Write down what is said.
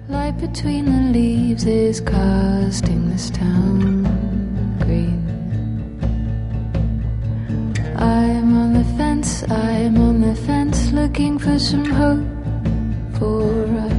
Light between the leaves is casting this town green. I'm on the fence, looking for some hope for us.